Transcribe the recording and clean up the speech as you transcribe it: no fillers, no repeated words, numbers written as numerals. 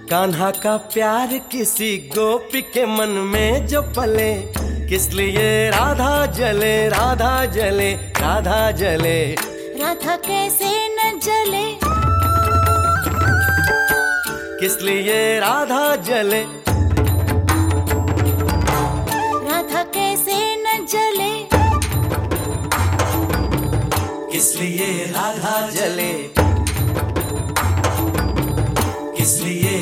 कान्हा का प्यार किसी गोपी के मन में जो पले, किस लिए राधा जले, राधा जले, राधा जले। राधा कैसे न जले, किस लिए राधा जले, राधा कैसे न जले, किस लिए राधा जले, किस लिए